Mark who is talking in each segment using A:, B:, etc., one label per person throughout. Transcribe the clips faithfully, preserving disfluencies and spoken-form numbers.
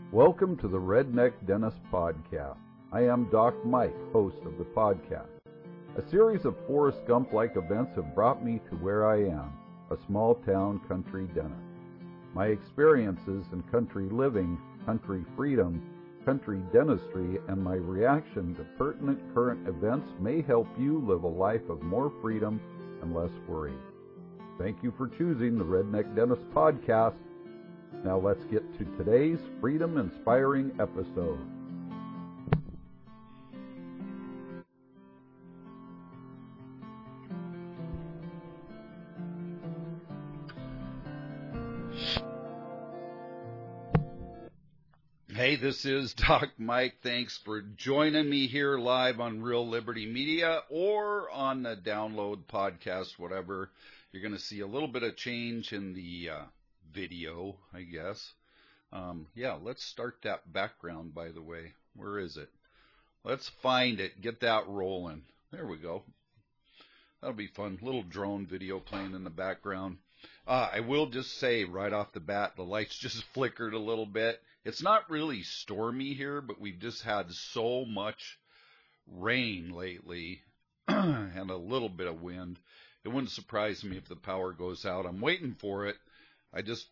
A: Welcome to the Redneck Dentist Podcast. I am Doc Mike, host of the podcast. A series of Forrest Gump-like events have brought me to where I am, a small-town country dentist. My experiences in country living, country freedom, country dentistry, and my reaction to pertinent current events may help you live a life of more freedom and less worry. Thank you for choosing the Redneck Dentist Podcast. Now let's get to today's freedom-inspiring episode.
B: Hey, this is Doc Mike. Thanks for joining me here live on Real Liberty Media or on the download podcast, whatever. You're going to see a little bit of change in the uh, video, I guess. Um, yeah, let's start that background, by the way. Where is it? Let's find it. Get that rolling. There we go. That'll be fun. Little drone video playing in the background. Uh, I will just say right off the bat, the lights just flickered a little bit. It's not really stormy here, but we've just had so much rain lately and a little bit of wind. It wouldn't surprise me if the power goes out. I'm waiting for it. I just,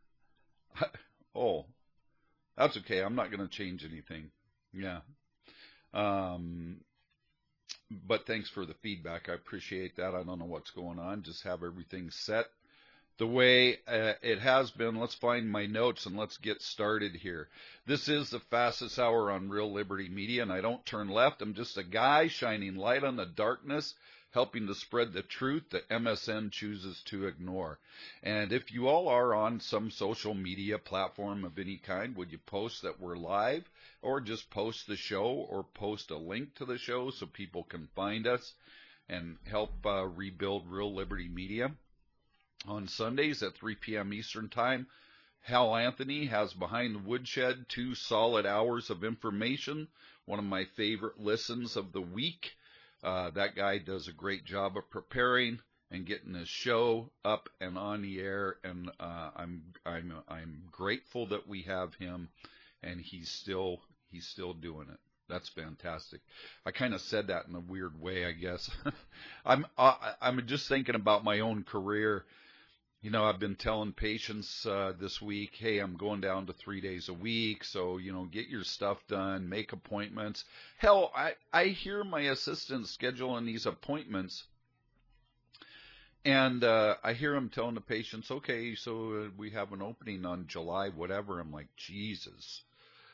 B: oh, that's okay. I'm not going to change anything. Yeah. Um, but thanks for the feedback. I appreciate that. I don't know what's going on. Just have everything set the way uh, it has been. Let's find my notes and let's get started here. This is the fastest hour on Real Liberty Media, and I don't turn left. I'm just a guy shining light on the darkness, helping to spread the truth that M S N chooses to ignore. And if you all are on some social media platform of any kind, would you post that we're live, or just post the show, or post a link to the show so people can find us and help uh, rebuild Real Liberty Media? On Sundays at three p.m. Eastern Time, Hal Anthony has Behind the Woodshed, two solid hours of information, one of my favorite listens of the week. Uh, that guy does a great job of preparing and getting his show up and on the air, and uh, I'm I'm I'm grateful that we have him, and he's still he's still doing it. That's fantastic. I kind of said that in a weird way, I guess. I'm I, I'm just thinking about my own career. You know, I've been telling patients uh, this week, hey, I'm going down to three days a week, so, you know, get your stuff done, make appointments. Hell, I, I hear my assistants scheduling these appointments, and uh, I hear them telling the patients, okay, so uh, we have an opening on July, whatever. I'm like, Jesus,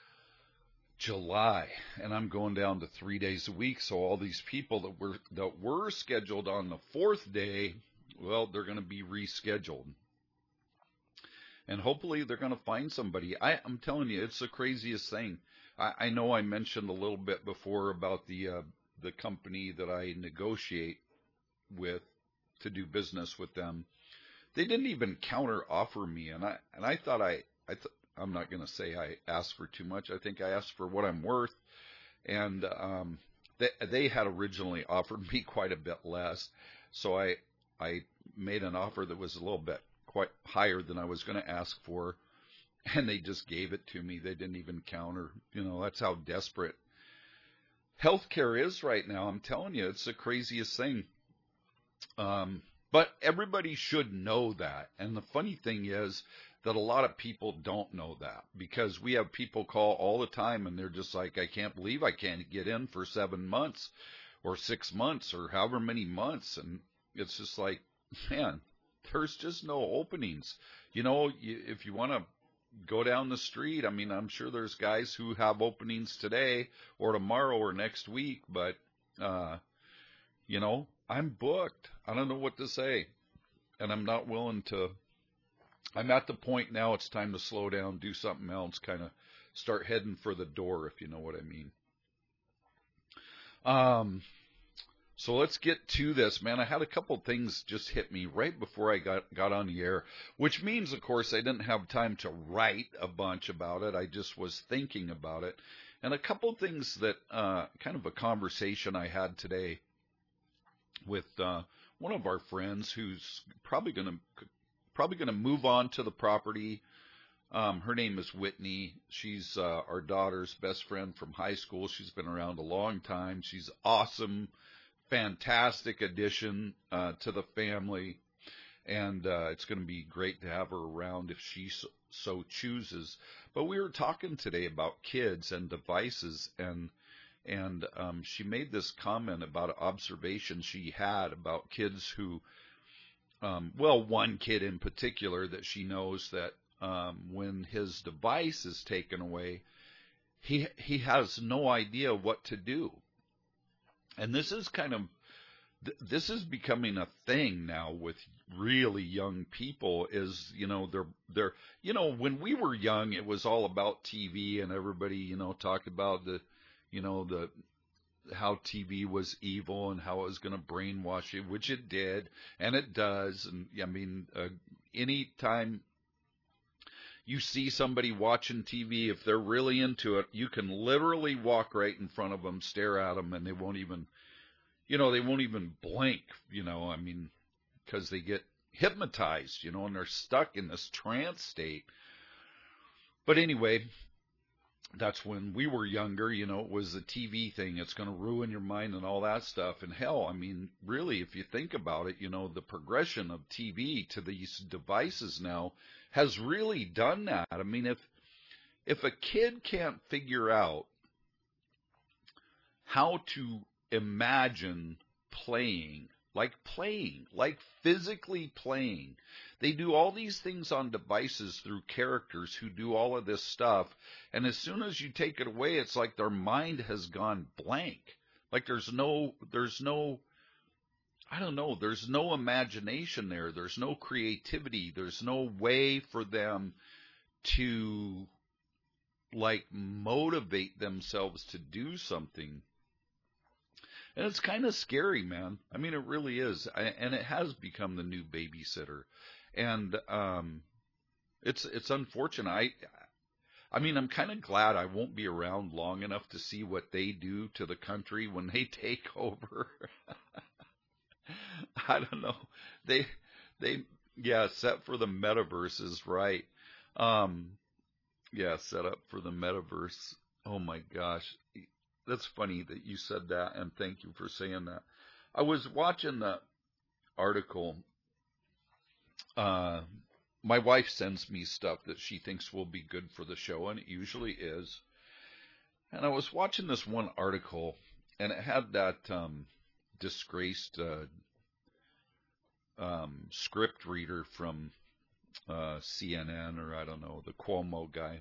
B: July, and I'm going down to three days a week, so all these people that were that were scheduled on the fourth day, well, they're going to be rescheduled. And hopefully they're going to find somebody. I, I'm telling you, it's the craziest thing. I, I know I mentioned a little bit before about the uh, the company that I negotiate with to do business with them. They didn't even counter offer me, and I and I thought I I th- I'm not going to say I asked for too much. I think I asked for what I'm worth, and um, they they had originally offered me quite a bit less, so I. I made an offer that was a little bit quite higher than I was going to ask for, and they just gave it to me. They didn't even counter. You know, that's how desperate healthcare is right now. I'm telling you, it's the craziest thing. Um, but everybody should know that. And the funny thing is that a lot of people don't know that, because we have people call all the time and they're just like, I can't believe I can't get in for seven months or six months or however many months. And it's just like, man, there's just no openings. You know, you, if you want to go down the street, I mean, I'm sure there's guys who have openings today or tomorrow or next week, but, uh, you know, I'm booked. I don't know what to say. And I'm not willing to, I'm at the point now it's time to slow down, do something else, kind of start heading for the door, if you know what I mean. Um, So let's get to this, man. I had a couple things just hit me right before I got, got on the air, which means, of course, I didn't have time to write a bunch about it. I just was thinking about it. And a couple things that, uh, kind of a conversation I had today with uh, one of our friends who's probably going to probably going to move on to the property Um, her name is Whitney. She's uh, our daughter's best friend from high school. She's been around a long time. She's awesome, fantastic addition uh, to the family, and uh, it's going to be great to have her around if she so, so chooses. But we were talking today about kids and devices, and and um, she made this comment about an observation she had about kids who, um, well, one kid in particular that she knows that um, when his device is taken away, he he has no idea what to do. And this is kind of this is becoming a thing now with really young people. Is you know they're they're you know when we were young, it was all about T V, and everybody you know talked about the you know the how T V was evil and how it was going to brainwash you, which it did, and it does. And I mean, uh, any time you see somebody watching T V, if they're really into it, you can literally walk right in front of them, stare at them, and they won't even, you know, they won't even blink, you know, I mean, because they get hypnotized, you know, and they're stuck in this trance state. But anyway, that's when we were younger, you know, it was the T V thing. It's going to ruin your mind and all that stuff. And hell, I mean, really, if you think about it, you know, the progression of T V to these devices now has really done that. I mean, if if a kid can't figure out how to imagine playing, like playing, like physically playing, they do all these things on devices through characters who do all of this stuff, and as soon as you take it away, it's like their mind has gone blank. Like there's no, there's no, I don't know, there's no imagination there. There's no creativity. There's no way for them to, like, motivate themselves to do something. And it's kind of scary, man. I mean, it really is. I, and it has become the new babysitter. And um, it's it's unfortunate. I, I mean, I'm kind of glad I won't be around long enough to see what they do to the country when they take over. I don't know. They, they, yeah, set for the metaverse is right. Um, yeah, set up for the metaverse. Oh my gosh. That's funny that you said that, and thank you for saying that. I was watching the article. Uh, my wife sends me stuff that she thinks will be good for the show, and it usually is. And I was watching this one article, and it had that um, disgraced uh, um, script reader from uh, C N N, or I don't know, the Cuomo guy.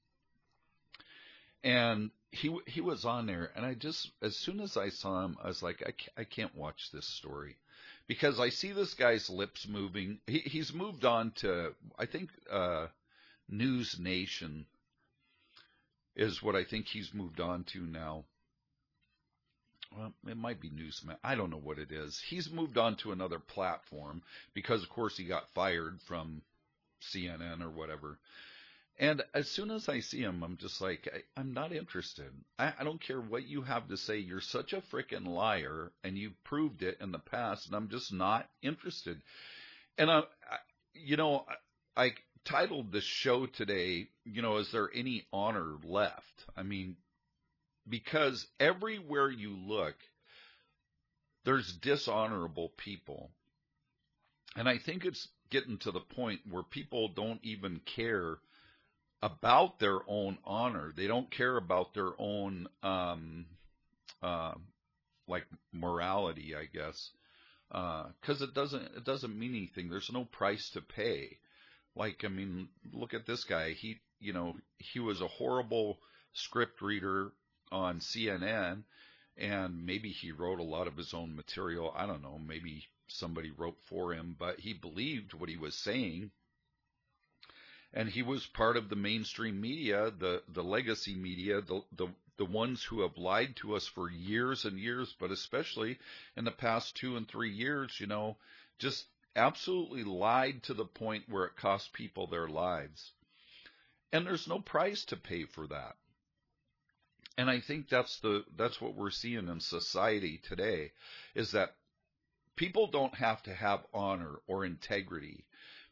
B: And he he was on there, and I just, as soon as I saw him, I was like, I can't, I can't watch this story. Because I see this guy's lips moving. He, he's moved on to, I think, uh, News Nation is what I think he's moved on to now. Well, it might be Newsman. I don't know what it is. He's moved on to another platform because, of course, he got fired from C N N or whatever. And as soon as I see him, I'm just like, I, I'm not interested. I, I don't care what you have to say. You're such a freaking liar, and you've proved it in the past, and I'm just not interested. And, I, I you know, I, I titled this show today, you know, is there any honor left? I mean, because everywhere you look, there's dishonorable people. And I think it's getting to the point where people don't even care about their own honor. They don't care about their own, um, uh, like morality, I guess, because uh, it doesn't it doesn't mean anything. There's no price to pay. Like, I mean, look at this guy. He, you know, he was a horrible script reader on C N N, and maybe he wrote a lot of his own material. I don't know. Maybe somebody wrote for him, but he believed what he was saying. And he was part of the mainstream media, the, the legacy media, the, the the ones who have lied to us for years and years, but especially in the past two and three years, you know, just absolutely lied to the point where it cost people their lives. And there's no price to pay for that. And I think that's the that's what we're seeing in society today, is that people don't have to have honor or integrity.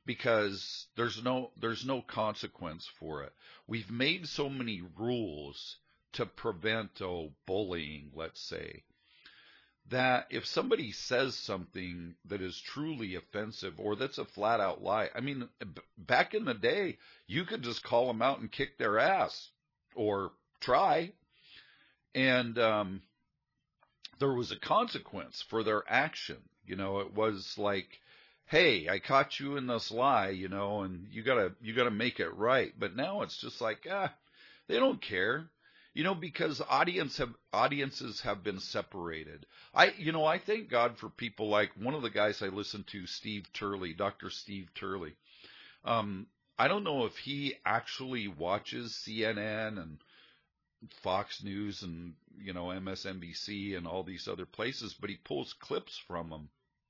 B: because there's no there's no consequence for it. We've made so many rules to prevent oh bullying, let's say, that if somebody says something that is truly offensive or that's a flat out lie, I mean, b- back in the day, you could just call them out and kick their ass or try, and um, there was a consequence for their action. You know, it was like, hey, I caught you in this lie, you know, and you gotta you gotta make it right. But now it's just like, ah, they don't care. You know, because audience have audiences have been separated. I, you know, I thank God for people like one of the guys I listen to, Steve Turley, Doctor Steve Turley. Um, I don't know if he actually watches C N N and Fox News and, you know, M S N B C and all these other places, but he pulls clips from them.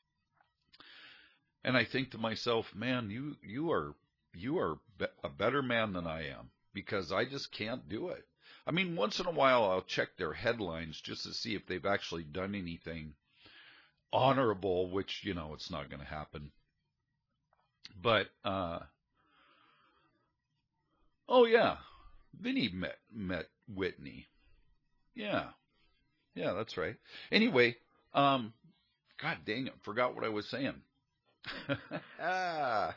B: And I think to myself, man, you you are you are be- a better man than I am, because I just can't do it. I mean, once in a while I'll check their headlines just to see if they've actually done anything honorable, which, you know, it's not going to happen. But, uh, oh yeah, Vinny met, met Whitney. Yeah, yeah, that's right. Anyway, um, God dang it, forgot what I was saying. ah.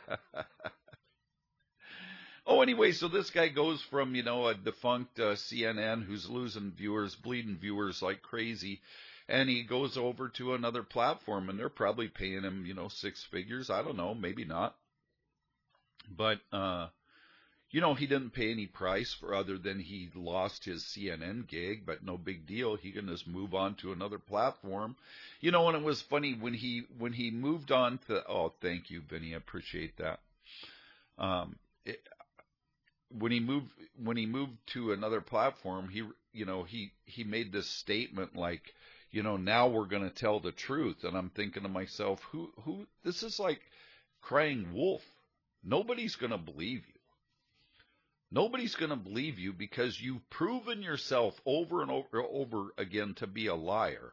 B: Oh, anyway, so this guy goes from, you know, a defunct uh, C N N who's losing viewers, bleeding viewers like crazy, and he goes over to another platform, and they're probably paying him, you know, six figures. I don't know, maybe not. But, uh, you know, he didn't pay any price for other than he lost his C N N gig, but no big deal. He can just move on to another platform. You know, and it was funny when he when he moved on to, oh, thank you, Vinny, I appreciate that. Um, it, when he moved when he moved to another platform, he you know he he made this statement like, you know, now we're going to tell the truth. And I'm thinking to myself, who who this is like crying wolf. Nobody's going to believe you. Nobody's going to believe you because you've proven yourself over and over over again to be a liar.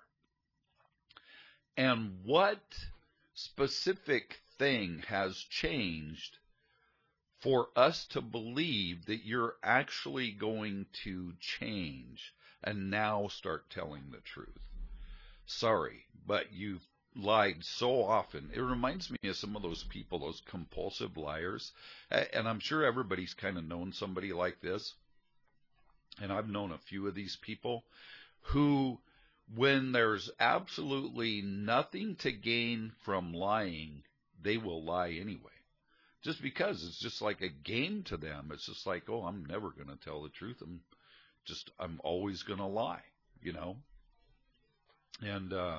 B: And what specific thing has changed for us to believe that you're actually going to change and now start telling the truth? Sorry, but you've lied so often. It reminds me of some of those people, those compulsive liars. And I'm sure everybody's kind of known somebody like this. And I've known a few of these people who, when there's absolutely nothing to gain from lying, they will lie anyway. Just because it's just like a game to them. It's just like, oh, I'm never going to tell the truth. I'm just, I'm always going to lie, you know? And, uh,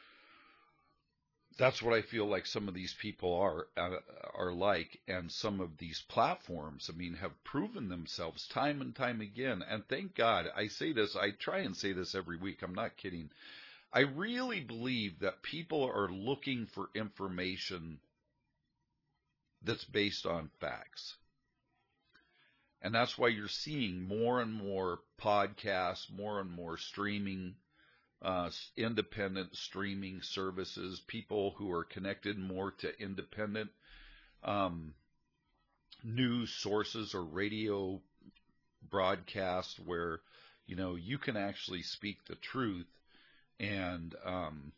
B: that's what I feel like some of these people are, uh, are like. And some of these platforms, I mean, have proven themselves time and time again. And thank God, I say this, I try and say this every week. I'm not kidding. I really believe that people are looking for information that's based on facts. And that's why you're seeing more and more podcasts, more and more streaming, uh, independent streaming services, people who are connected more to independent um, news sources or radio broadcasts where, you know, you can actually speak the truth, and um,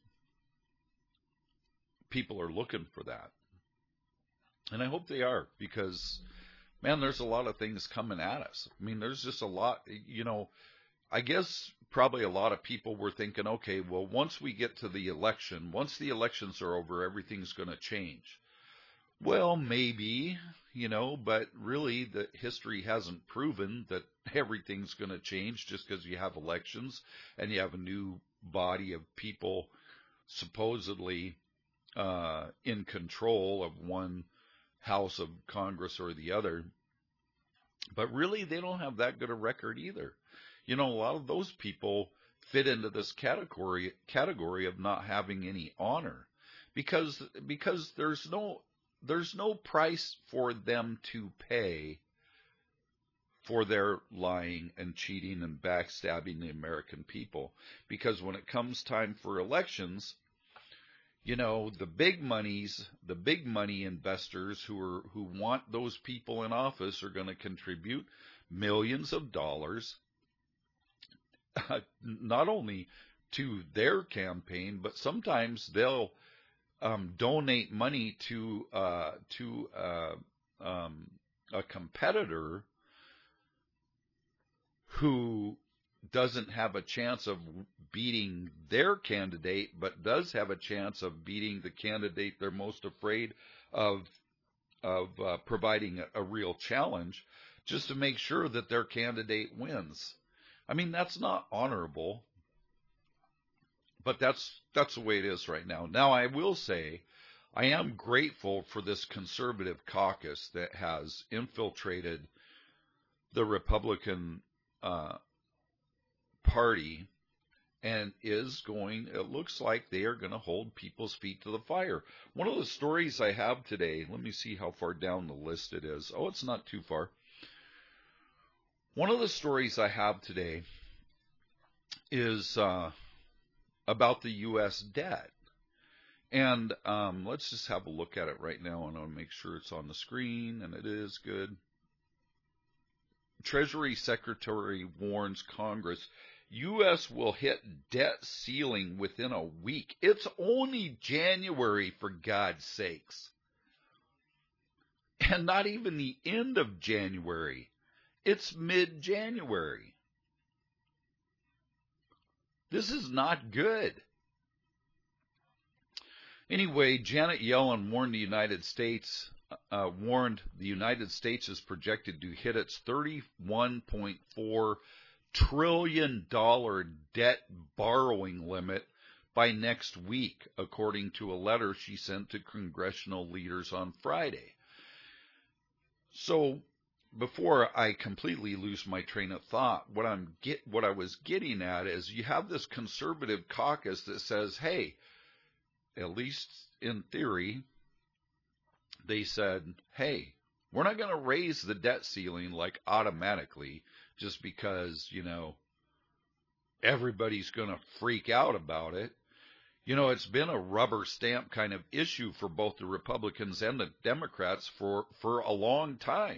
B: people are looking for that. And I hope they are, because, man, there's a lot of things coming at us. I mean, there's just a lot, you know, I guess probably a lot of people were thinking, okay, well, once we get to the election, once the elections are over, everything's going to change. Well, maybe, you know, but really the history hasn't proven that everything's going to change just because you have elections and you have a new body of people supposedly uh, in control of one House of Congress or the other. But really, they don't have that good a record either. You know, a lot of those people fit into this category category of not having any honor, because because there's no there's no price for them to pay for their lying and cheating and backstabbing the American people. Because when it comes time for elections, you know, the big monies, the big money investors who are who want those people in office are going to contribute millions of dollars, uh, not only to their campaign, but sometimes they'll um, donate money to uh, to uh, um, a competitor who doesn't have a chance of beating their candidate, but does have a chance of beating the candidate they're most afraid of of uh, providing a, a real challenge, just to make sure that their candidate wins. I mean, that's not honorable, but that's that's the way it is right now. Now, I will say, I am grateful for this conservative caucus that has infiltrated the Republican uh, Party and is going, it looks like they are going to hold people's feet to the fire. One of the stories I have today, let me see how far down the list it is. Oh, it's not too far. One of the stories I have today is uh, about the U S debt. And um, let's just have a look at it right now, and I'll make sure it's on the screen, and it is good. Treasury Secretary warns Congress U S will hit debt ceiling within a week. It's only January, for God's sakes. And not even the end of January. It's mid-January. This is not good. Anyway, Janet Yellen warned the United States, uh, warned the United States is projected to hit its thirty-one point four trillion dollars debt borrowing limit by next week, according to a letter she sent to congressional leaders on Friday. So, before I completely lose my train of thought, what I'm get what I was getting at is you have this conservative caucus that says, hey, at least in theory, they said, hey, we're not going to raise the debt ceiling like automatically just because, you know, everybody's going to freak out about it. You know, it's been a rubber stamp kind of issue for both the Republicans and the Democrats for, for a long time.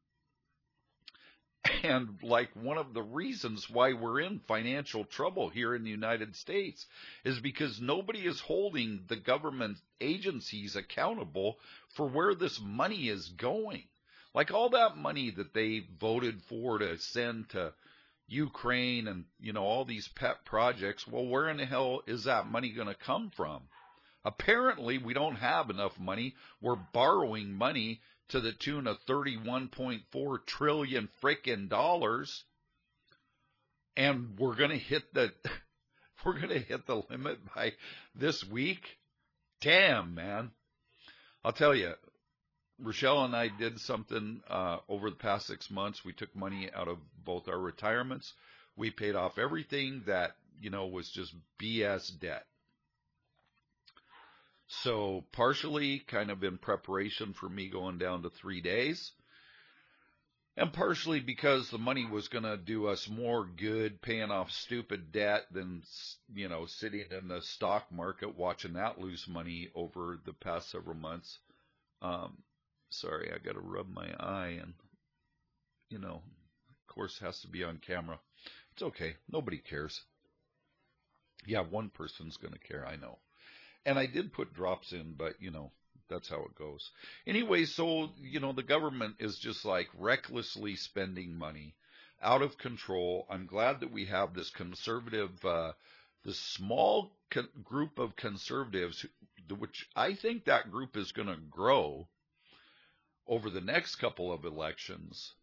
B: And like one of the reasons why we're in financial trouble here in the United States is because nobody is holding the government agencies accountable for where this money is going. Like all that money that they voted for to send to Ukraine and, you know, all these pet projects, well, where in the hell is that money going to come from? Apparently, we don't have enough money. We're borrowing money to the tune of thirty-one point four trillion frickin' dollars, and we're going to hit the we're going to hit the limit by this week. Damn, man! I'll tell you, Rochelle and I did something uh, over the past six months. We took money out of both our retirements. We paid off everything that, you know, was just B S debt. So partially kind of in preparation for me going down to three days, and partially because the money was going to do us more good paying off stupid debt than, you know, sitting in the stock market watching that lose money over the past several months. Um, sorry, I got to rub my eye, and, you know, of course, has to be on camera. It's okay. Nobody cares. Yeah, one person's going to care, I know. And I did put drops in, but, you know, that's how it goes. Anyway, so, you know, the government is just like recklessly spending money out of control. I'm glad that we have this conservative, uh, this small co- group of conservatives, who, which I think that group is going to grow over the next couple of elections.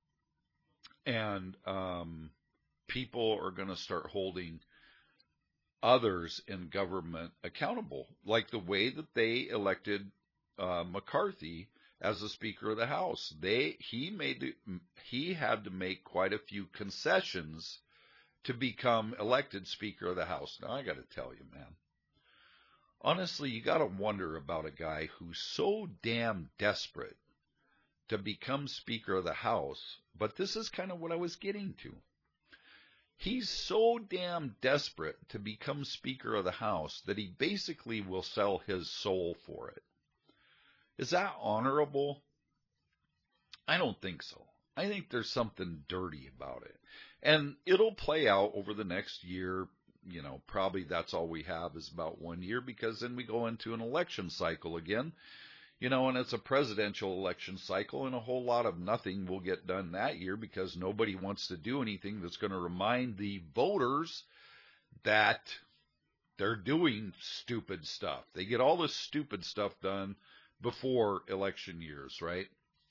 B: And um, people are going to start holding others in government accountable, like the way that they elected uh, McCarthy as the Speaker of the House. They he made he had to make quite a few concessions to become elected Speaker of the House. Now I got to tell you, man, honestly, you got to wonder about a guy who's so damn desperate to become Speaker of the House. But this is kind of what I was getting to. He's so damn desperate to become Speaker of the House that he basically will sell his soul for it. Is that honorable? I don't think so. I think there's something dirty about it. And it'll play out over the next year. You know, probably that's all we have is about one year, because then we go into an election cycle again. You know, and it's a presidential election cycle, and a whole lot of nothing will get done that year because nobody wants to do anything that's going to remind the voters that they're doing stupid stuff. They get all this stupid stuff done before election years, right?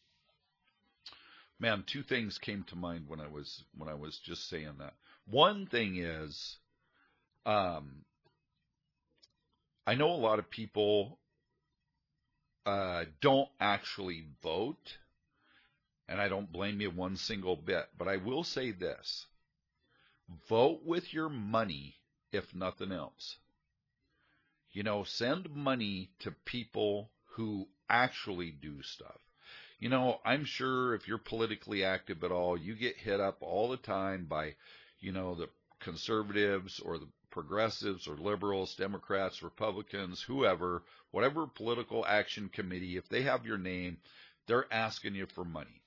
B: Man, two things came to mind when I was when I was just saying that. One thing is, um, I know a lot of people uh, don't actually vote, and I don't blame you one single bit. But I will say this: vote with your money, if nothing else. You know, send money to people who actually do stuff. You know, I'm sure if you're politically active at all, you get hit up all the time by, you know, the conservatives or the progressives or liberals, Democrats, Republicans, whoever, whatever political action committee, if they have your name, they're asking you for money.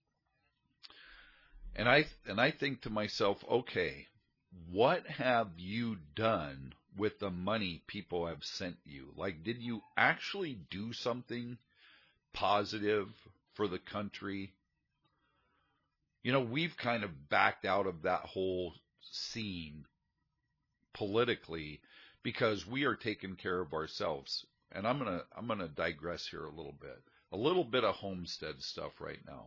B: And I and I think to myself, okay, what have you done with the money people have sent you? Like, did you actually do something positive for the country? You know, we've kind of backed out of that whole scene politically because we are taking care of ourselves. And I'm going to I'm going to digress here a little bit. A little bit of homestead stuff right now.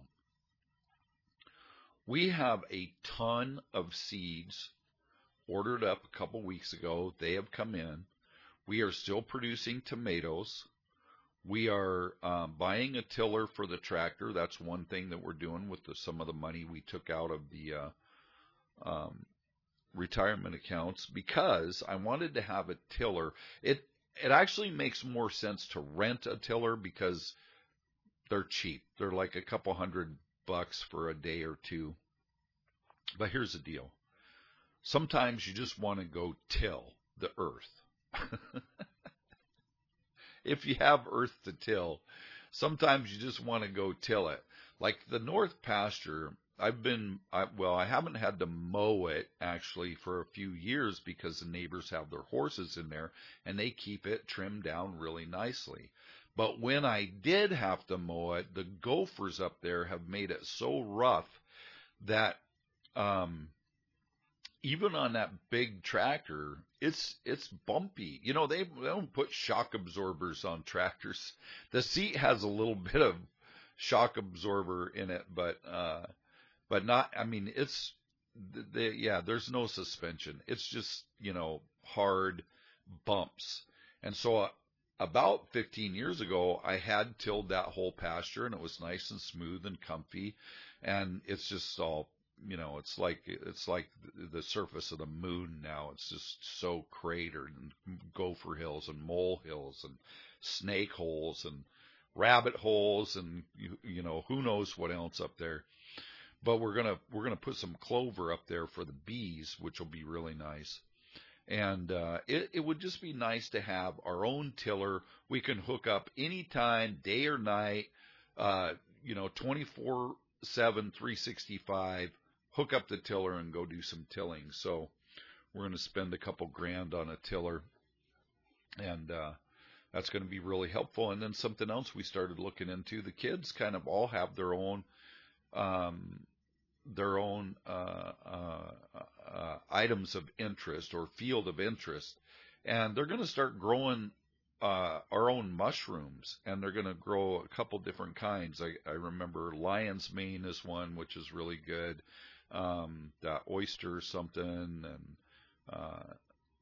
B: We have a ton of seeds ordered up a couple weeks ago. They have come in. We are still producing tomatoes. We are um, buying a tiller for the tractor. That's one thing that we're doing with the, some of the money we took out of the uh, um, retirement accounts, because I wanted to have a tiller. It it actually makes more sense to rent a tiller because they're cheap. They're like a couple hundred bucks for a day or two. But here's the deal. Sometimes you just want to go till the earth. If you have earth to till, sometimes you just want to go till it. Like the north pasture, I've been, I, well, I haven't had to mow it actually for a few years because the neighbors have their horses in there and they keep it trimmed down really nicely. But when I did have to mow it, the gophers up there have made it so rough that um, even on that big tractor, it's it's bumpy. You know, they, they don't put shock absorbers on tractors. The seat has a little bit of shock absorber in it, but uh, but not. I mean, it's the, yeah. There's no suspension. It's just, you know, hard bumps. And so uh, about fifteen years ago, I had tilled that whole pasture, and it was nice and smooth and comfy. And it's just all, you know, it's like it's like the surface of the moon now. It's just so cratered, and gopher hills and mole hills and snake holes and rabbit holes and you, you know, who knows what else up there. But we're gonna we're gonna put some clover up there for the bees, which will be really nice. And uh, it, it would just be nice to have our own tiller. We can hook up anytime, day or night, uh, you know, twenty-four seven, three sixty-five. Hook up the tiller and go do some tilling. So we're going to spend a couple grand on a tiller, and uh, that's going to be really helpful. And then something else we started looking into, the kids kind of all have their own um, their own uh, uh, uh, items of interest or field of interest, and they're going to start growing uh, our own mushrooms, and they're going to grow a couple different kinds. I, I remember lion's mane is one, which is really good. Um, that oyster something, and uh,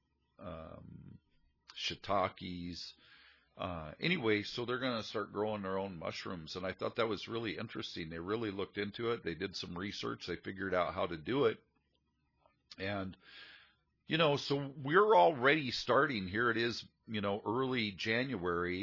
B: um, shiitakes. Uh, anyway, so they're going to start growing their own mushrooms, and I thought that was really interesting. They really looked into it. They did some research. They figured out how to do it. And, you know, so we're already starting. Here it is, you know, early January.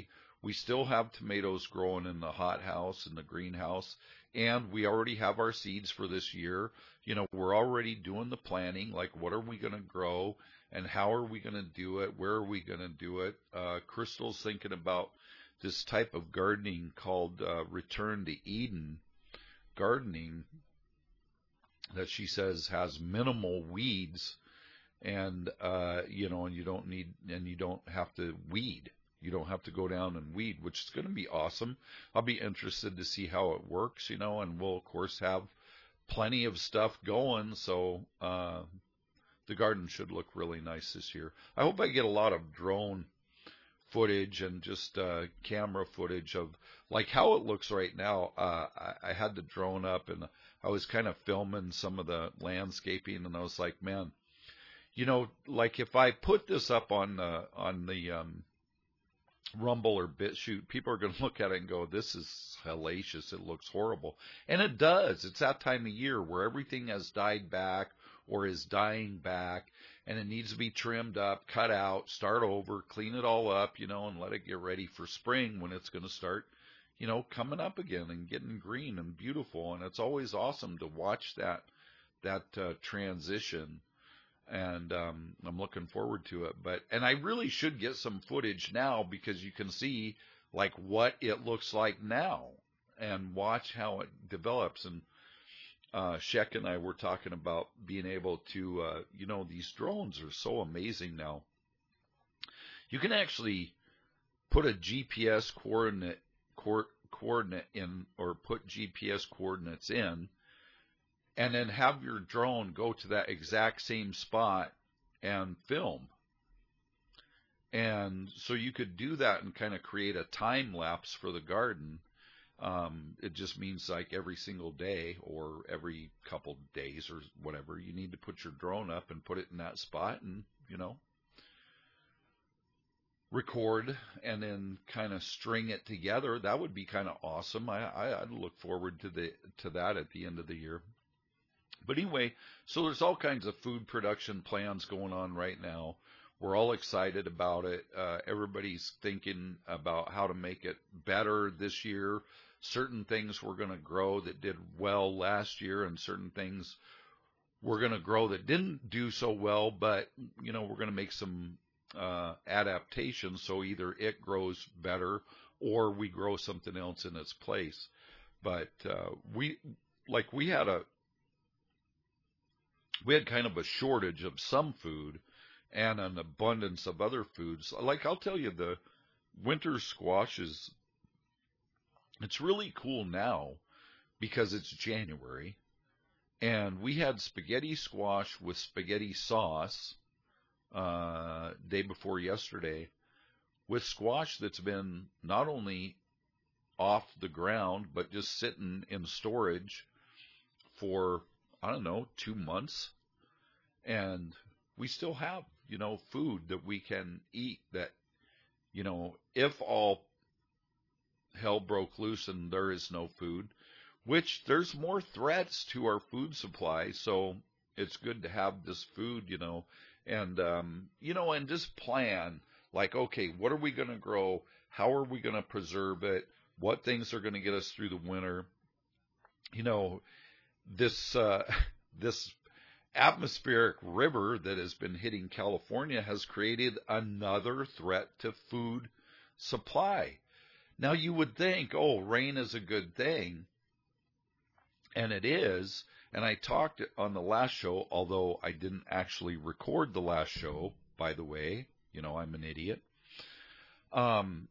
B: We still have tomatoes growing in the hothouse and the greenhouse, and we already have our seeds for this year. You know, we're already doing the planning, like what are we going to grow and how are we going to do it? Where are we going to do it? Uh, Crystal's thinking about this type of gardening called uh, Return to Eden gardening that she says has minimal weeds, and uh, you know, and you don't need, and you don't have to weed. You don't have to go down and weed, which is going to be awesome. I'll be interested to see how it works, you know, and we'll of course have plenty of stuff going, so uh, the garden should look really nice this year. I hope I get a lot of drone footage and just uh, camera footage of like how it looks right now. Uh, I, I had the drone up and I was kind of filming some of the landscaping, and I was like, man, you know, like if I put this up on uh, on the um, Rumble or BitChute, people are going to look at it and go, this is hellacious. It looks horrible. And it does. It's that time of year where everything has died back or is dying back, and it needs to be trimmed up, cut out, start over, clean it all up, you know, and let it get ready for spring when it's going to start, you know, coming up again and getting green and beautiful. And it's always awesome to watch that, that uh, transition. And um, I'm looking forward to it. But and I really should get some footage now, because you can see like what it looks like now and watch how it develops. And uh, Sheck and I were talking about being able to, uh, you know, these drones are so amazing now. You can actually put a G P S coordinate co- coordinate in, or put G P S coordinates in, and then have your drone go to that exact same spot and film. And so you could do that and kind of create a time lapse for the garden. Um, it just means like every single day or every couple days or whatever, you need to put your drone up and put it in that spot and, you know, record and then kind of string it together. That would be kind of awesome. I, I, I'd look forward to the to that at the end of the year. But anyway, so there's all kinds of food production plans going on right now. We're all excited about it. Uh, everybody's thinking about how to make it better this year. Certain things we're going to grow that did well last year, and certain things we're going to grow that didn't do so well, but, you know, we're going to make some uh, adaptations so either it grows better or we grow something else in its place. But uh, we, like we had a, we had kind of a shortage of some food and an abundance of other foods. Like I'll tell you, the winter squash is, it's really cool now because it's January, and we had spaghetti squash with spaghetti sauce uh, day before yesterday, with squash that's been not only off the ground but just sitting in storage for, I don't know, two months, and we still have, you know, food that we can eat that, you know, if all hell broke loose and there is no food, which there's more threats to our food supply, so it's good to have this food, you know, and, um, you know, and just plan, like, okay, what are we going to grow? How are we going to preserve it? What things are going to get us through the winter? You know, this, uh, this atmospheric river that has been hitting California has created another threat to food supply. Now you would think, oh, rain is a good thing, and it is, and I talked on the last show, although I didn't actually record the last show, by the way, you know, I'm an idiot. Um,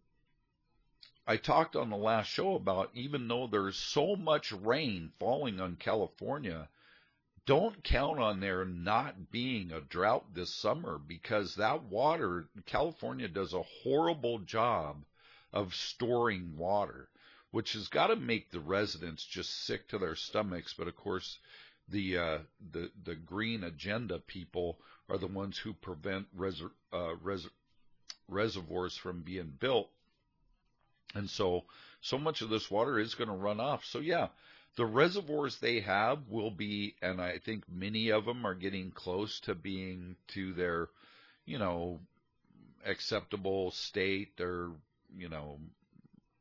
B: I talked on the last show about, even though there's so much rain falling on California, don't count on there not being a drought this summer, because that water, California does a horrible job of storing water, which has got to make the residents just sick to their stomachs. But of course, the uh, the the green agenda people are the ones who prevent res- uh, res- reservoirs from being built, and so so much of this water is going to run off. So yeah, the reservoirs they have will be, and I think many of them are getting close to being to their, you know, acceptable state, or, you know,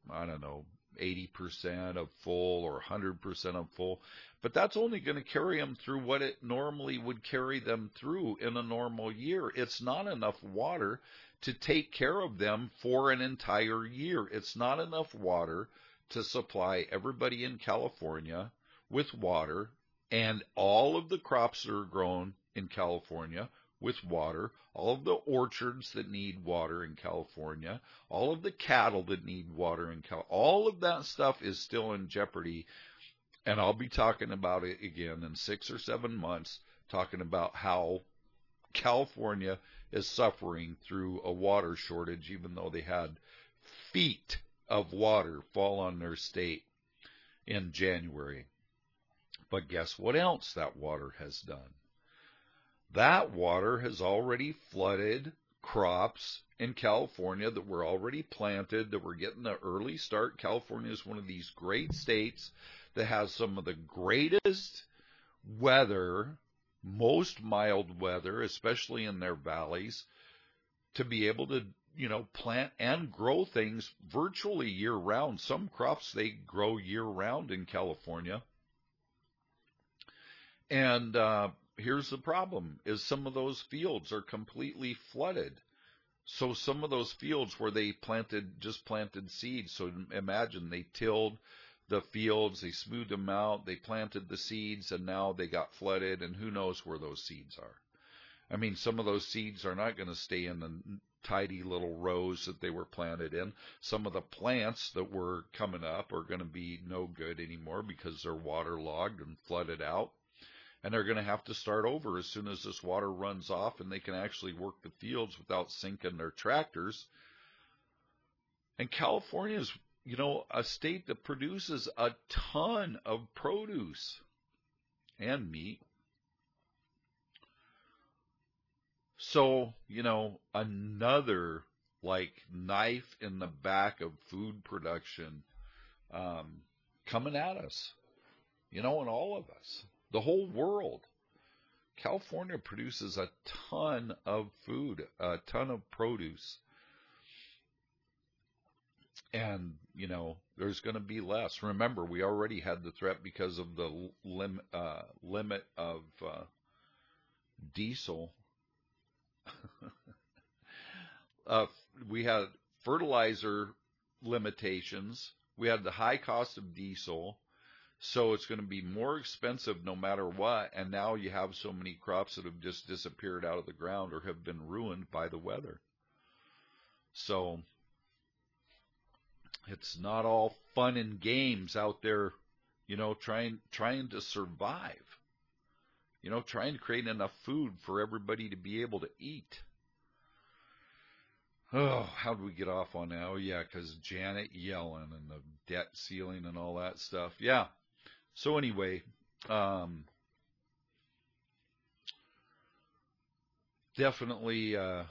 B: I don't know, eighty percent of full or one hundred percent of full. But that's only going to carry them through what it normally would carry them through in a normal year. It's not enough water to take care of them for an entire year. It's not enough water to supply everybody in California with water and all of the crops that are grown in California with water, all of the orchards that need water in California, all of the cattle that need water in California. All of that stuff is still in jeopardy. And I'll be talking about it again in six or seven months, talking about how California is suffering through a water shortage, even though they had feet of water fall on their state in January. But guess what else that water has done? That water has already flooded crops in California that were already planted, that were getting an early start. California is one of these great states that has some of the greatest weather, most mild weather, especially in their valleys, to be able to, you know, plant and grow things virtually year-round. Some crops, they grow year-round in California. And uh, here's the problem, is some of those fields are completely flooded. So some of those fields where they planted, just planted seeds, so imagine they tilled the fields, they smoothed them out, they planted the seeds, and now they got flooded, and who knows where those seeds are. I mean, some of those seeds are not going to stay in the tidy little rows that they were planted in. Some of the plants that were coming up are going to be no good anymore because they're waterlogged and flooded out. And they're going to have to start over as soon as this water runs off and they can actually work the fields without sinking their tractors. And California is, you know, a state that produces a ton of produce and meat. So, you know, another like knife in the back of food production um, coming at us, you know, and all of us. The whole world. California produces a ton of food, a ton of produce. And, you know, there's going to be less. Remember, we already had the threat because of the lim, uh, limit of uh, diesel. uh, we had fertilizer limitations. We had the high cost of diesel. So it's going to be more expensive no matter what, and now you have so many crops that have just disappeared out of the ground or have been ruined by the weather. So it's not all fun and games out there, you know, trying trying to survive. You know, trying to create enough food for everybody to be able to eat. Oh, how did we get off on that? Oh, yeah, because Janet Yellen and the debt ceiling and all that stuff. Yeah. So anyway, um, definitely uh,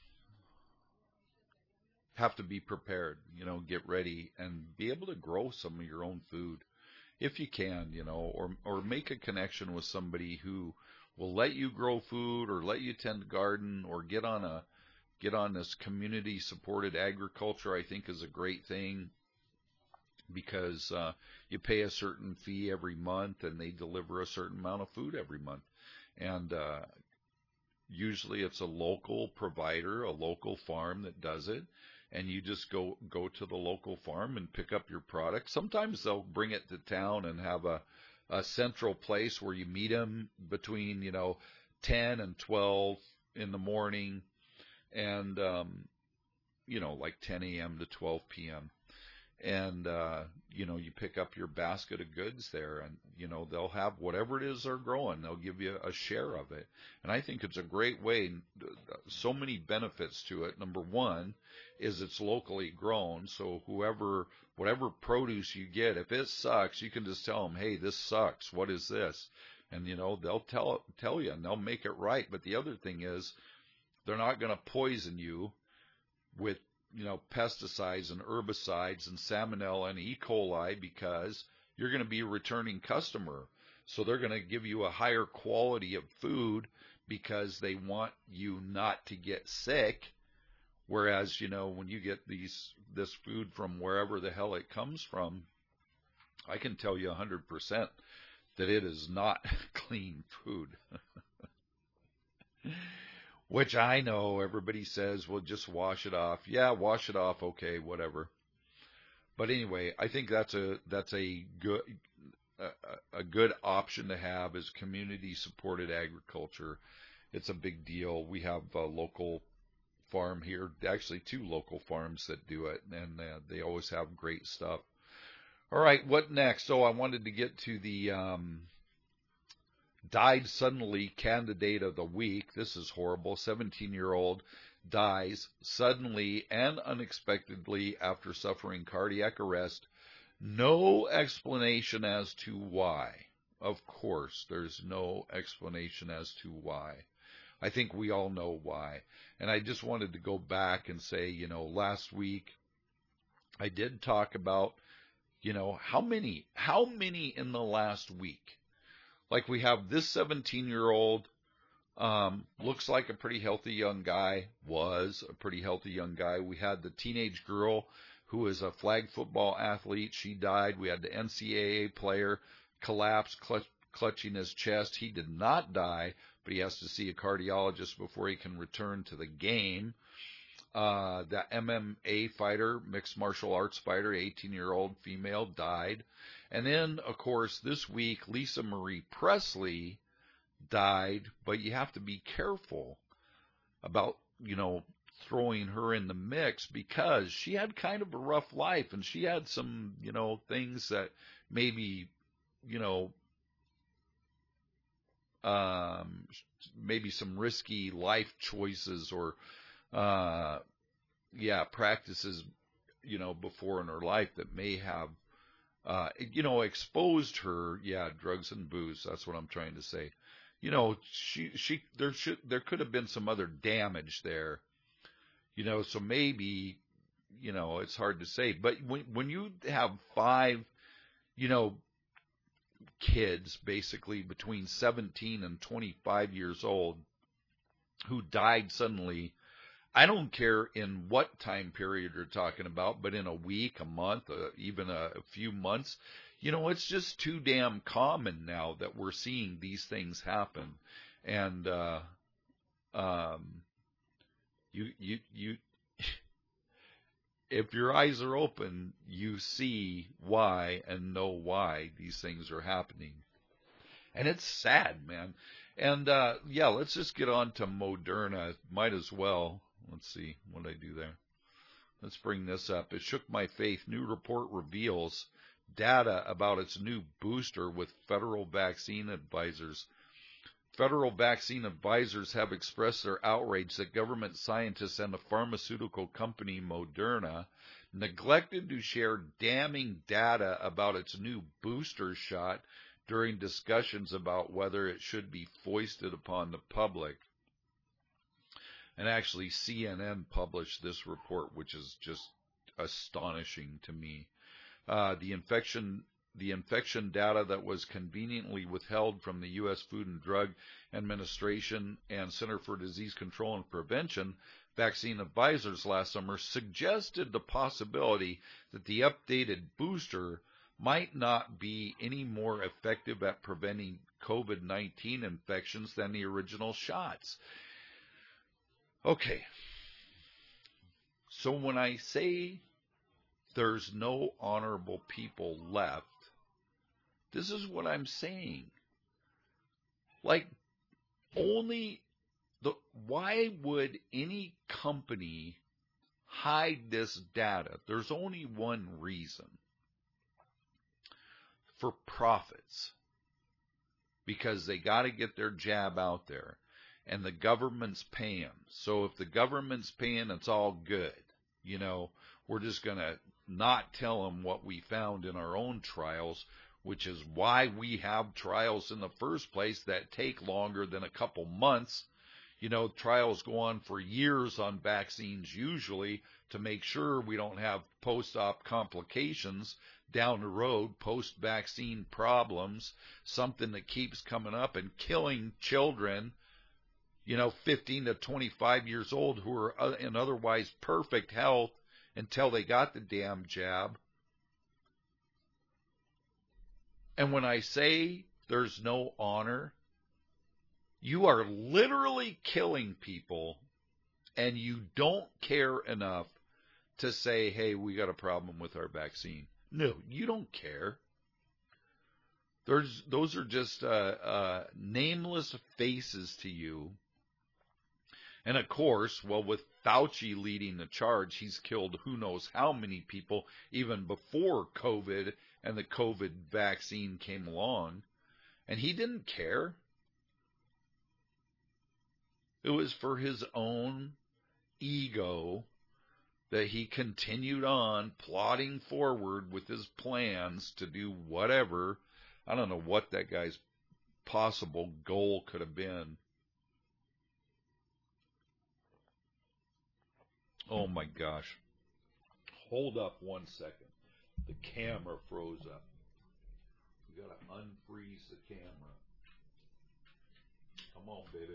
B: have to be prepared, you know, get ready and be able to grow some of your own food if you can, you know, or or make a connection with somebody who will let you grow food or let you tend a garden or get on a get on this community supported agriculture. I think is a great thing. Because uh, you pay a certain fee every month and they deliver a certain amount of food every month. And uh, usually it's a local provider, a local farm that does it. And you just go, go to the local farm and pick up your product. Sometimes they'll bring it to town and have a, a central place where you meet them between, you know, ten and twelve in the morning and, um, you know, like ten a.m. to twelve p.m. And, uh, you know, you pick up your basket of goods there and, you know, they'll have whatever it is they're growing. They'll give you a share of it. And I think it's a great way. So many benefits to it. Number one is it's locally grown. So whoever, whatever produce you get, if it sucks, you can just tell them, hey, this sucks. What is this? And, you know, they'll tell, tell you and they'll make it right. But the other thing is they're not going to poison you with, you know, pesticides and herbicides and salmonella and E. coli because you're going to be a returning customer. So they're going to give you a higher quality of food because they want you not to get sick. Whereas, you know, when you get these this food from wherever the hell it comes from, I can tell you one hundred percent that it is not clean food. Which I know everybody says, well, just wash it off. Yeah, wash it off. Okay, whatever. But anyway, I think that's a that's a good a, a good option to have is community supported agriculture. It's a big deal. We have a local farm here, actually two local farms that do it, and uh, they always have great stuff. All right, what next? So I wanted to get to the um, died suddenly candidate of the week. This is horrible. seventeen-year-old dies suddenly and unexpectedly after suffering cardiac arrest. No explanation as to why. Of course, there's no explanation as to why. I think we all know why. And I just wanted to go back and say, you know, last week I did talk about, you know, how many, how many in the last week? Like we have this seventeen-year-old, um, looks like a pretty healthy young guy, was a pretty healthy young guy. We had the teenage girl who is a flag football athlete. She died. We had the N C double A player collapse, clutch, clutching his chest. He did not die, but he has to see a cardiologist before he can return to the game. Uh, the M M A fighter, mixed martial arts fighter, eighteen-year-old female, died. And then, of course, this week, Lisa Marie Presley died, but you have to be careful about, you know, throwing her in the mix because she had kind of a rough life and she had some, you know, things that maybe, you know, um, maybe some risky life choices or, uh, yeah, practices, you know, before in her life that may have, uh, you know, exposed her, yeah, drugs and booze. That's what I'm trying to say. You know, she, she, there should, there could have been some other damage there, you know, so maybe, you know, it's hard to say, but when, when you have five, you know, kids basically between seventeen and twenty-five years old who died suddenly, I don't care in what time period you're talking about, but in a week, a month, uh, even a, a few months, you know, it's just too damn common now that we're seeing these things happen. And, uh, um, you, you, you, if your eyes are open, you see why and know why these things are happening. And it's sad, man. And, uh, yeah, let's just get on to Moderna. Might as well. Let's see what I do there. Let's bring this up. It shook my faith. New report reveals data about its new booster with federal vaccine advisors. Federal vaccine advisors have expressed their outrage that government scientists and the pharmaceutical company Moderna neglected to share damning data about its new booster shot during discussions about whether it should be foisted upon the public. And actually, C N N published this report, which is just astonishing to me. Uh, the infection The infection data that was conveniently withheld from the U S Food and Drug Administration and Center for Disease Control and Prevention vaccine advisors last summer suggested the possibility that the updated booster might not be any more effective at preventing COVID nineteen infections than the original shots. Okay, so when I say there's no honorable people left, this is what I'm saying. Like, only the, why would any company hide this data? There's only one reason. For profits. Because they got to get their jab out there. And the government's paying. So if the government's paying, it's all good. You know, we're just going to not tell them what we found in our own trials, which is why we have trials in the first place that take longer than a couple months. You know, trials go on for years on vaccines usually to make sure we don't have post-op complications down the road, post-vaccine problems, something that keeps coming up and killing children, you know, fifteen to twenty-five years old who are in otherwise perfect health, until they got the damn jab. And when I say there's no honor, you are literally killing people, and you don't care enough to say, hey, we got a problem with our vaccine. No, you don't care. There's, those are just uh, uh, nameless faces to you. And of course, well, with Fauci leading the charge, he's killed who knows how many people even before COVID and the COVID vaccine came along. And he didn't care. It was for his own ego that he continued on plodding forward with his plans to do whatever. I don't know what that guy's possible goal could have been. Oh my gosh. Hold up one second. The camera froze up. We gotta unfreeze the camera. Come on, baby.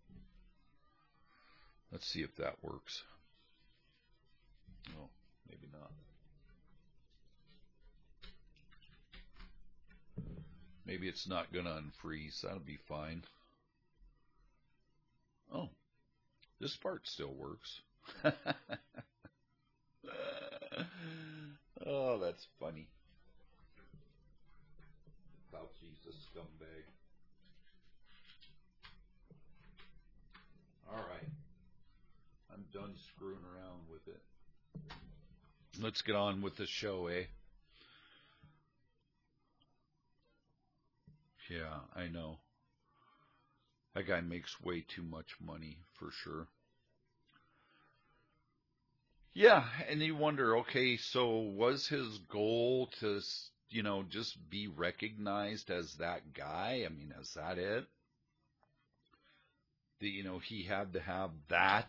B: Let's see if that works. Oh, maybe not. Maybe it's not going to unfreeze. That'll be fine. Oh, this part still works. Oh, that's funny. Fauci's a scumbag. All right. I'm done screwing around with it. Let's get on with the show, eh? Yeah, I know. That guy makes way too much money, for sure. Yeah, and you wonder, okay, so was his goal to, you know, just be recognized as that guy? I mean, is that it? The, you know, he had to have that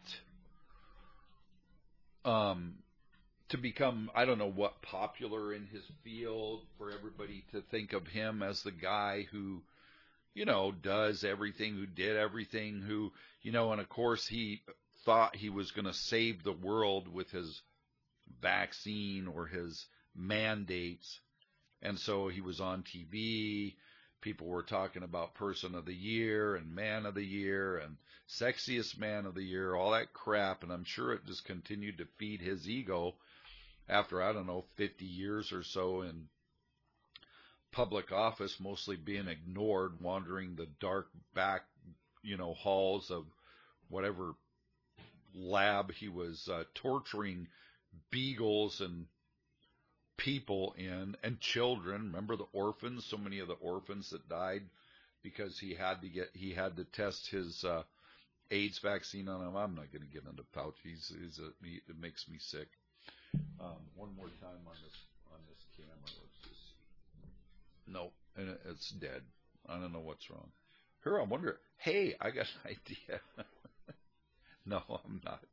B: um, to become, I don't know what, popular in his field, for everybody to think of him as the guy who, you know, does everything, who did everything, who, you know, and of course he thought he was going to save the world with his vaccine or his mandates. And so he was on T V. People were talking about person of the year and man of the year and sexiest man of the year, all that crap. And I'm sure it just continued to feed his ego after, I don't know, fifty years or so in public office, mostly being ignored, wandering the dark back, you know, halls of whatever lab he was uh, torturing beagles and people in, and children. Remember the orphans? So many of the orphans that died because he had to get, he had to test his uh, AIDS vaccine on them. I'm not going to get into Fauci. He's, he's a, he, it makes me sick. Um, one more time on this on this camera. Let's just see. No, and it, it's dead. I don't know what's wrong. Here, I wonder. Hey, I got an idea. No, I'm not.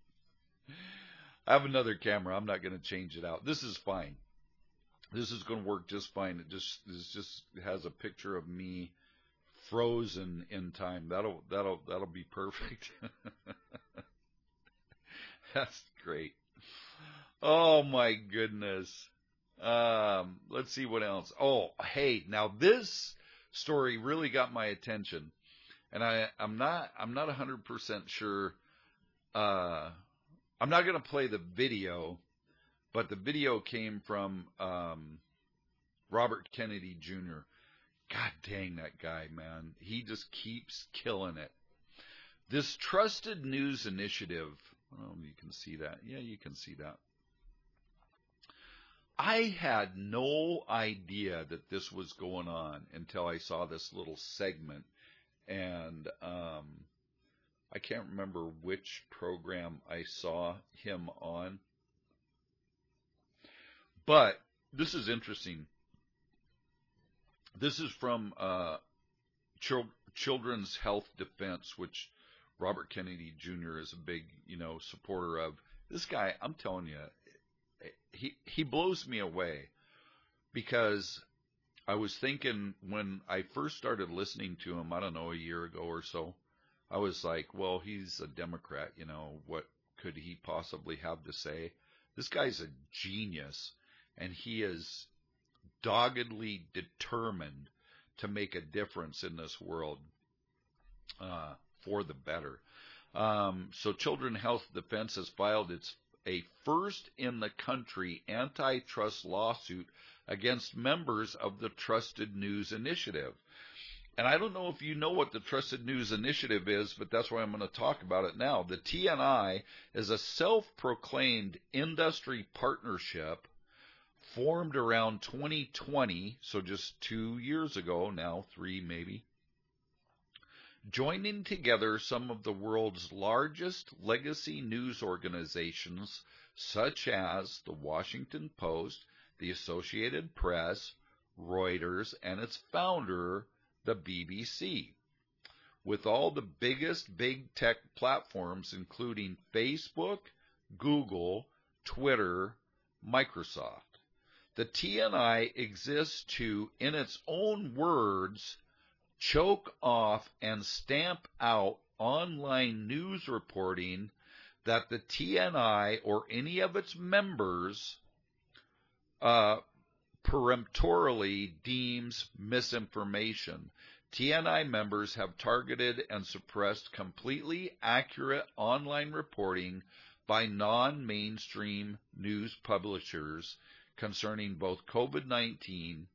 B: I have another camera. I'm not going to change it out. This is fine. This is going to work just fine. It just it just has a picture of me frozen in time. That'll that'll that'll be perfect. That's great. Oh my goodness. Um, let's see what else. Oh, hey, now this story really got my attention, and I I'm not I'm not one hundred percent sure. Uh, I'm not going to play the video, but the video came from um, Robert Kennedy Junior God dang that guy, man. He just keeps killing it. This Trusted News Initiative, I don't know if you can see that. Yeah, you can see that. I had no idea that this was going on until I saw this little segment, and um, I can't remember which program I saw him on. But this is interesting. This is from uh, Chil- Children's Health Defense, which Robert Kennedy Junior is a big, you know, supporter of. This guy, I'm telling you, he he blows me away, because I was thinking when I first started listening to him, I don't know, a year ago or so, I was like, well, he's a Democrat, you know, what could he possibly have to say? This guy's a genius, and he is doggedly determined to make a difference in this world uh, for the better. Um, so Children's Health Defense has filed its a first-in-the-country antitrust lawsuit against members of the Trusted News Initiative. And I don't know if you know what the Trusted News Initiative is, but that's why I'm going to talk about it now. The T N I is a self-proclaimed industry partnership formed around twenty twenty, so just two years ago now, three maybe, joining together some of the world's largest legacy news organizations, such as the Washington Post, the Associated Press, Reuters, and its founder, the B B C, with all the biggest big tech platforms, including Facebook, Google, Twitter, Microsoft. The T N I exists to, in its own words, choke off and stamp out online news reporting that the T N I or any of its members uh, peremptorily deems misinformation. T N I members have targeted and suppressed completely accurate online reporting by non-mainstream news publishers concerning both COVID nineteen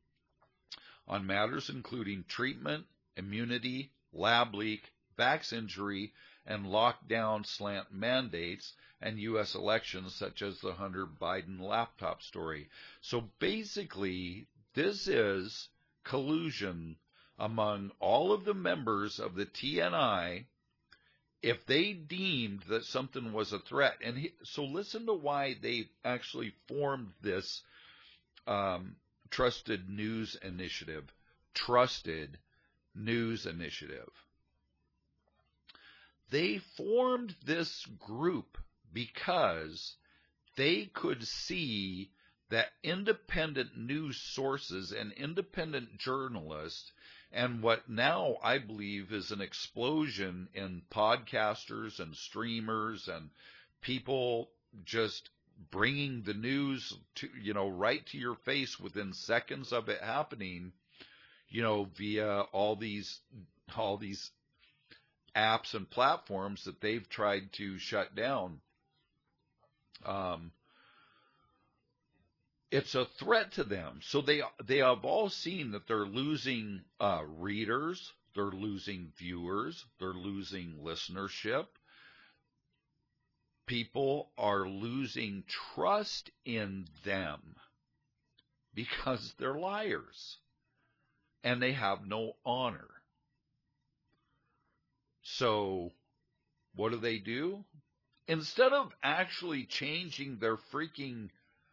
B: on matters including treatment, immunity, lab leak, vax injury, and lockdown slant mandates, and U S elections such as the Hunter Biden laptop story. So basically, this is collusion among all of the members of the T N I if they deemed that something was a threat. And he, so listen to why they actually formed this um, Trusted News Initiative. Trusted News Initiative. They formed this group because they could see that independent news sources and independent journalists, and what now I believe is an explosion in podcasters and streamers and people just bringing the news to, you know, right to your face within seconds of it happening, you know, via all these, all these apps and platforms that they've tried to shut down. Um, it's a threat to them. So they they have all seen that they're losing uh, readers, they're losing viewers, they're losing listenership. People are losing trust in them because they're liars and they have no honor. So what do they do? Instead of actually changing their freaking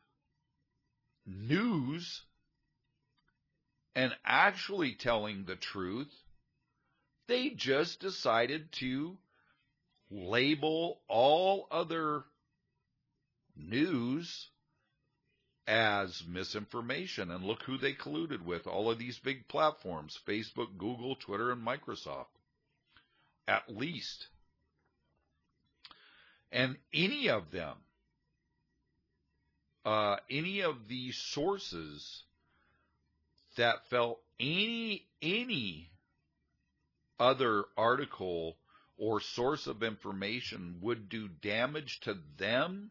B: news and actually telling the truth, they just decided to label all other news as misinformation. And look who they colluded with, all of these big platforms, Facebook, Google, Twitter, and Microsoft, at least. And any of them, uh, any of these sources that felt any, any other article or source of information would do damage to them,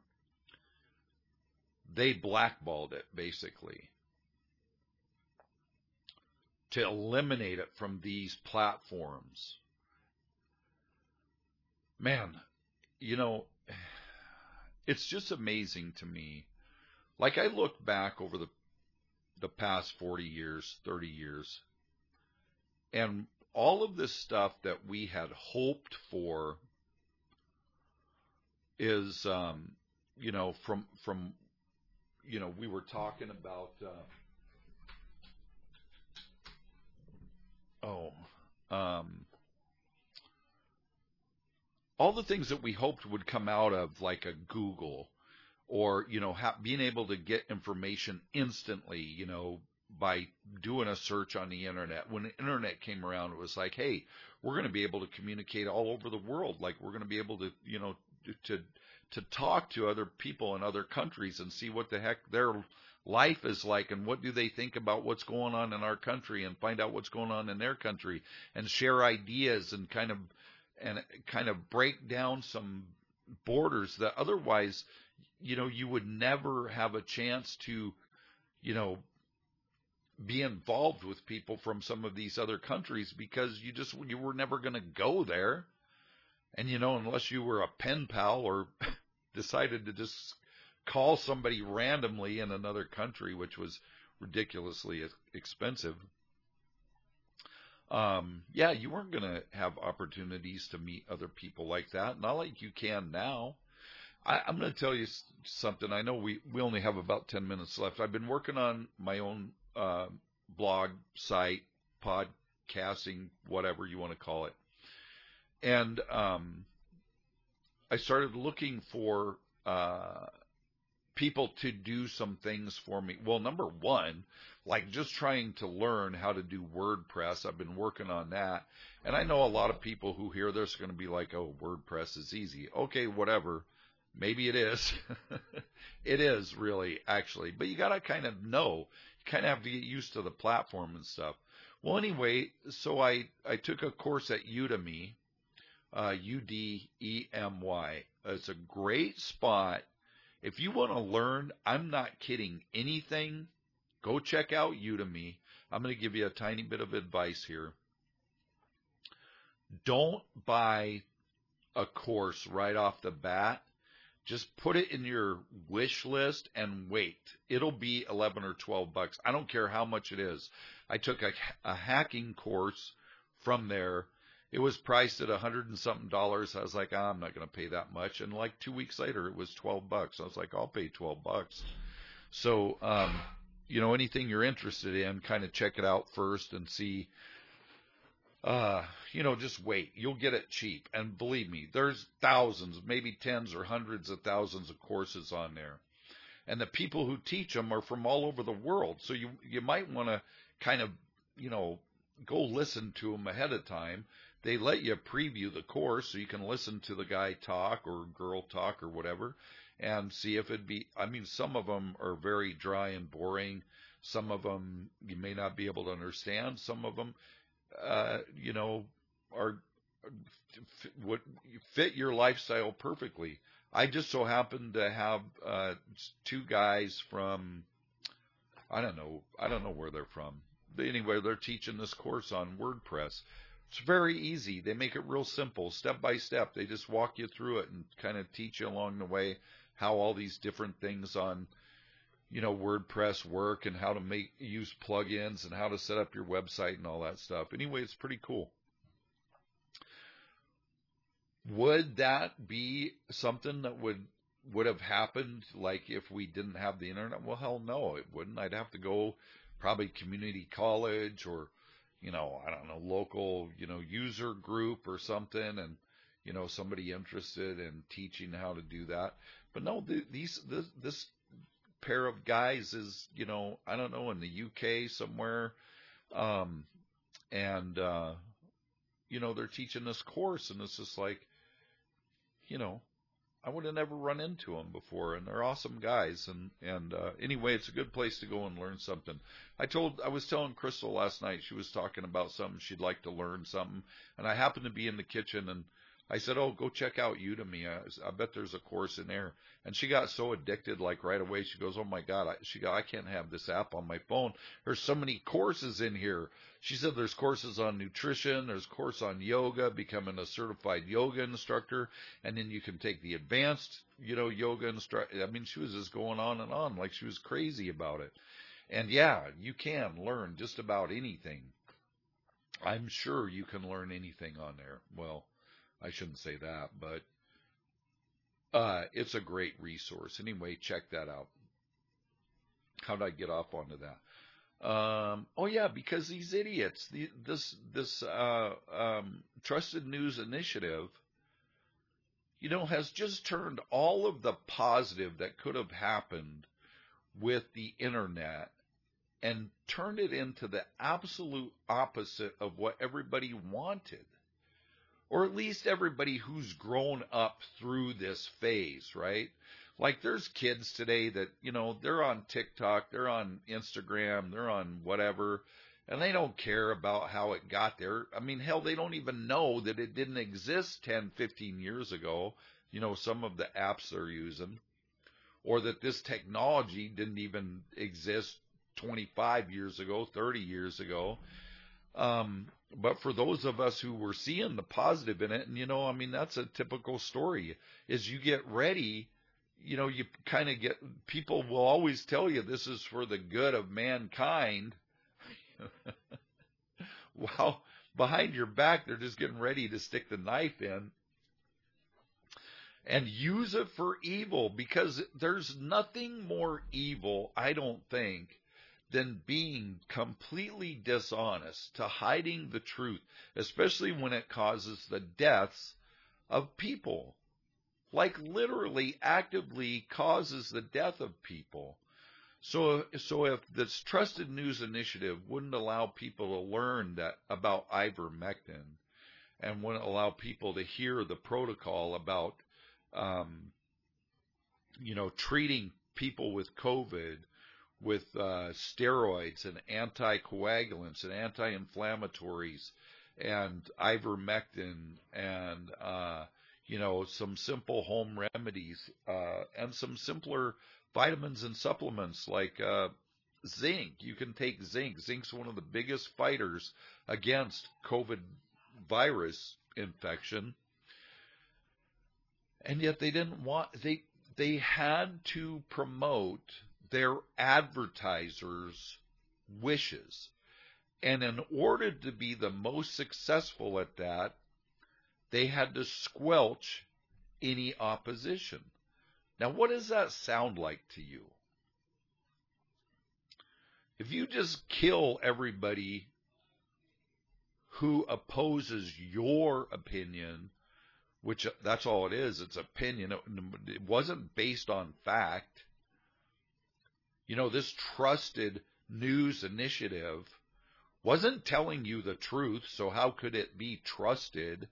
B: they blackballed it, basically, to eliminate it from these platforms. Man, you know, it's just amazing to me. Like, I look back over the the past forty years, thirty years, and all of this stuff that we had hoped for is, um, you know, from, from, you know, we were talking about, uh, oh, um, all the things that we hoped would come out of like a Google, or, you know, ha- being able to get information instantly, you know, by doing a search on the internet. When the internet came around, it was like, hey, we're going to be able to communicate all over the world. Like, we're going to be able to, you know, to to talk to other people in other countries and see what the heck their life is like and what do they think about what's going on in our country, and find out what's going on in their country and share ideas and kind of and kind of break down some borders that otherwise, you know, you would never have a chance to, you know, be involved with people from some of these other countries because you just you were never going to go there. And, you know, unless you were a pen pal or decided to just call somebody randomly in another country, which was ridiculously expensive, um, yeah, you weren't going to have opportunities to meet other people like that. Not like you can now. I, I'm going to tell you something. I know we, we only have about ten minutes left. I've been working on my own uh, blog site, podcasting, whatever you want to call it. And um, I started looking for uh, people to do some things for me. Well, number one, like just trying to learn how to do WordPress. I've been working on that. And I know a lot of people who hear this are going to be like, oh, WordPress is easy. Okay, whatever. Maybe it is. It is really, actually. But you got to kind of know. You kind of have to get used to the platform and stuff. Well, anyway, so I, I took a course at Udemy. Uh, U D E M Y. It's a great spot. If you want to learn, I'm not kidding, anything, go check out Udemy. I'm going to give you a tiny bit of advice here. Don't buy a course right off the bat. Just put it in your wish list and wait. It'll be eleven or twelve bucks. I don't care how much it is. I took a, a hacking course from there. It was priced at a hundred and something dollars. I was like, oh, I'm not going to pay that much. And like two weeks later, it was twelve bucks. I was like, I'll pay twelve bucks. So, um, you know, anything you're interested in, kind of check it out first and see, uh, you know, just wait. You'll get it cheap. And believe me, there's thousands, maybe tens or hundreds of thousands of courses on there. And the people who teach them are from all over the world. So you, you might want to kind of, you know, go listen to them ahead of time. They let you preview the course so you can listen to the guy talk or girl talk or whatever and see if it'd be, I mean, some of them are very dry and boring. Some of them you may not be able to understand. Some of them, uh, you know, are, would fit your lifestyle perfectly. I just so happened to have uh, two guys from, I don't know, I don't know where they're from. But anyway, they're teaching this course on WordPress. It's very easy. They make it real simple, step by step. They just walk you through it and kind of teach you along the way how all these different things on, you know, WordPress work and how to make use plugins and how to set up your website and all that stuff. Anyway, it's pretty cool. Would that be something that would would have happened like if we didn't have the internet? Well, hell no, it wouldn't. I'd have to go probably community college or, you know, I don't know, local, you know, user group or something, and, you know, somebody interested in teaching how to do that. But no, th- these this, this pair of guys is, you know, I don't know, in the U K somewhere, um, and, uh, you know, they're teaching this course, and it's just like, you know, I would have never run into them before, and they're awesome guys. And, and, uh, anyway, it's a good place to go and learn something. I told, I was telling Crystal last night, she was talking about something, she'd like to learn something, and I happened to be in the kitchen, and I said, oh, go check out Udemy. I, I bet there's a course in there. And she got so addicted, like right away, she goes, oh my God, I, she got, I can't have this app on my phone. There's so many courses in here. She said there's courses on nutrition, there's a course on yoga, becoming a certified yoga instructor, and then you can take the advanced, you know, yoga instructor. I mean, she was just going on and on like she was crazy about it. And yeah, you can learn just about anything. I'm sure you can learn anything on there. Well, I shouldn't say that, but uh, it's a great resource. Anyway, check that out. How did I get off onto that? Um, oh yeah, because these idiots, the, this this uh, um, Trusted News Initiative, you know, has just turned all of the positive that could have happened with the internet and turned it into the absolute opposite of what everybody wanted. or at least everybody who's grown up through this phase, right? Like there's kids today that, you know, they're on TikTok, they're on Instagram, they're on whatever, and they don't care about how it got there. I mean, hell, they don't even know that it didn't exist ten, fifteen years ago, you know, some of the apps they're using, or that this technology didn't even exist twenty-five years ago, thirty years ago. Um, but for those of us who were seeing the positive in it, and, you know, I mean, that's a typical story, is you get ready, you know, you kind of get, people will always tell you this is for the good of mankind. Well, behind your back, they're just getting ready to stick the knife in and use it for evil, because there's nothing more evil, I don't think, than being completely dishonest, to hiding the truth, especially when it causes the deaths of people. Like literally actively causes the death of people. So, so if this Trusted News Initiative wouldn't allow people to learn that about ivermectin, and wouldn't allow people to hear the protocol about, um, you know, treating people with COVID with uh, steroids and anticoagulants and anti-inflammatories and ivermectin and, uh, you know, some simple home remedies uh, and some simpler vitamins and supplements like uh, zinc. You can take zinc. Zinc's one of the biggest fighters against COVID virus infection. And yet they didn't want, they, they had to promote their advertisers' wishes. And in order to be the most successful at that, they had to squelch any opposition. Now, what does that sound like to you? If you just kill everybody who opposes your opinion, which that's all it is, it's opinion, it wasn't based on fact. You know, this Trusted News Initiative wasn't telling you the truth, so how could it be trusted?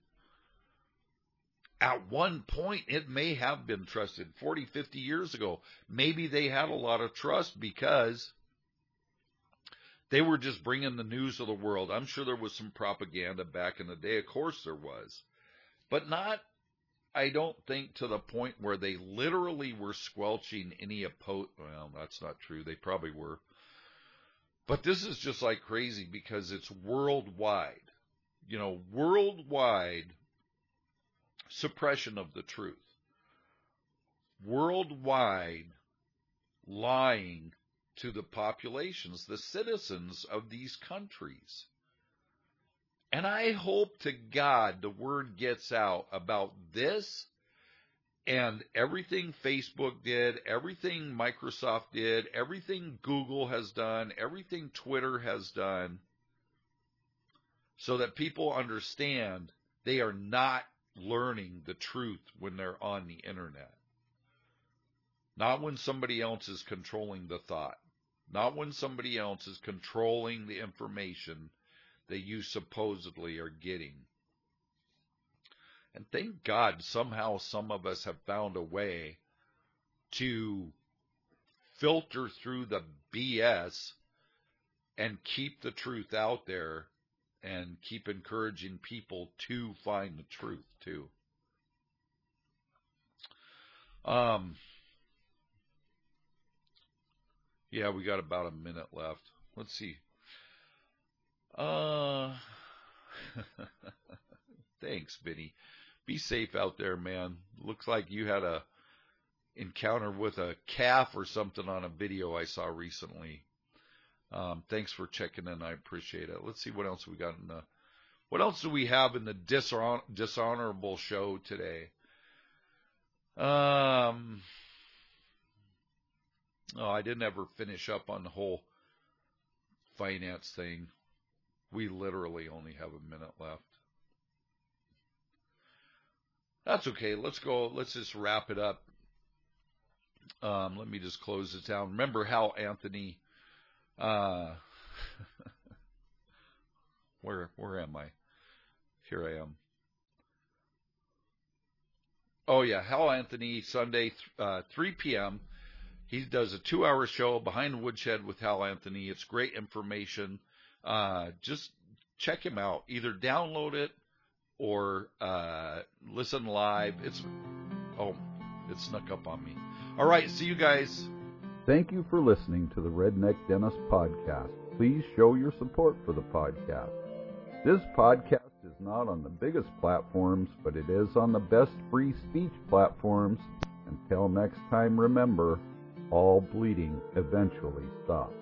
B: At one point, it may have been trusted forty, fifty years ago. Maybe they had a lot of trust because they were just bringing the news of the world. I'm sure there was some propaganda back in the day. Of course there was. But not, I don't think, to the point where they literally were squelching any oppo- well, that's not true. They probably were. But this is just like crazy because it's worldwide. You know, worldwide suppression of the truth. Worldwide lying to the populations, the citizens of these countries. And I hope to God the word gets out about this and everything Facebook did, everything Microsoft did, everything Google has done, everything Twitter has done, so that people understand they are not learning the truth when they're on the internet. Not when somebody else is controlling the thought. Not when somebody else is controlling the information that you supposedly are getting. And thank God somehow some of us have found a way to filter through the B S and keep the truth out there and keep encouraging people to find the truth too. Um, yeah, we got about a minute left. Let's see. Uh, thanks, Vinny. Be safe out there, man. Looks like you had a encounter with a calf or something on a video I saw recently. Um, thanks for checking in. I appreciate it. Let's see what else we got in the, what else do we have in the dishonor, dishonorable show today? Um, oh, I didn't ever finish up on the whole finance thing. We literally only have a minute left. That's okay. Let's go. Let's just wrap it up. Um, let me just close it down. Remember how Anthony, uh, where, where am I? Here I am. Oh, yeah. Hal Anthony, Sunday, uh, three p.m. He does a two-hour show, Behind the Woodshed with Hal Anthony. It's great information. Uh, just check him out. Either download it or uh, listen live. It's oh, it snuck up on me. All right, see you guys.
A: Thank you for listening to the Redneck Dentist Podcast. Please show your support for the podcast. This podcast is not on the biggest platforms, but it is on the best free speech platforms. Until next time, remember, all bleeding eventually stops.